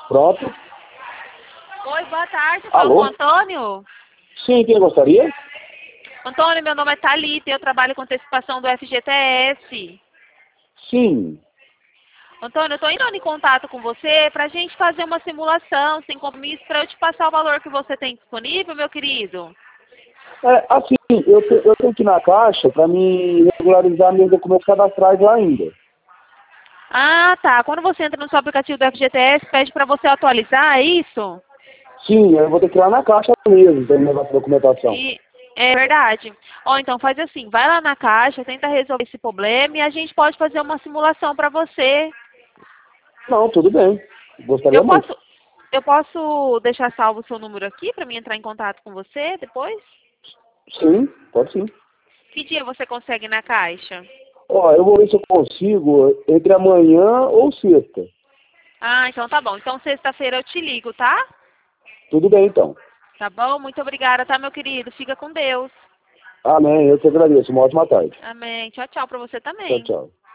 Pronto. Oi, boa tarde, falo Alô? com o Antônio. Sim, quem gostaria? Antônio, meu nome é Thalita e eu trabalho com antecipação do FGTS. Sim. Antônio, eu estou entrando em contato com você para a gente fazer uma simulação sem compromisso para eu te passar o valor que você tem disponível, meu querido. Assim, eu tenho que ir na Caixa para me regularizar meus documentos cadastrais lá ainda. Ah, tá. Quando você entra no seu aplicativo do FGTS, pede para você atualizar, é isso? Sim, eu vou ter que ir lá na Caixa mesmo para levar essa documentação. E é verdade. Ó, então faz assim, vai lá na Caixa, tenta resolver esse problema e a gente pode fazer uma simulação para você. Não, tudo bem. Gostaria Eu muito. posso, eu posso deixar salvo o seu número aqui para mim entrar em contato com você depois? Sim, pode sim. Que dia você consegue ir na Caixa? Ó, eu vou ver se eu consigo entre amanhã ou sexta. Ah, então tá bom. Então sexta-feira eu te ligo, tá? Tudo bem, então. Tá bom? Muito obrigada, tá, meu querido? Fica com Deus. Amém. Eu te agradeço. Uma ótima tarde. Amém. Tchau, tchau pra você Tchau, também. tchau.